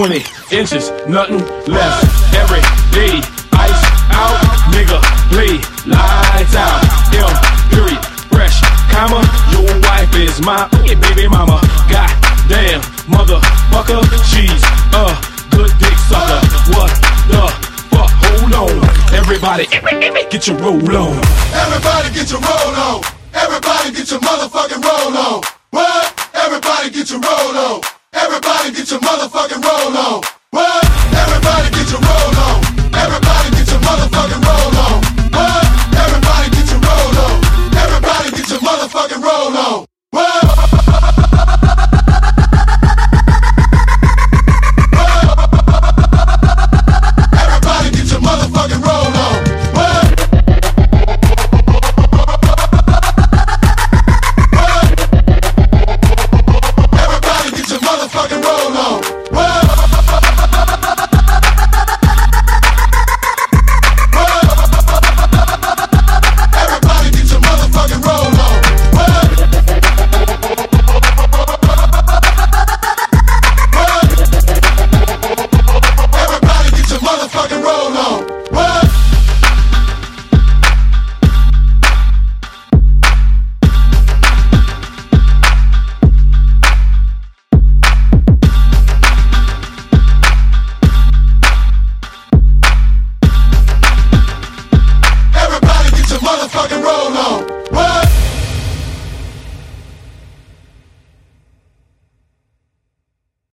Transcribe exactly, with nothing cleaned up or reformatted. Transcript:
twenty inches, nothing less. Every day, ice out, nigga, play lights out. M, period, fresh, comma, your wife is my baby mama. Goddamn, motherfucker, she's a good dick sucker. What the fuck? Hold on, everybody, get your roll on. Everybody get your roll on. Everybody get your motherfucking roll on. What? Everybody get your roll on.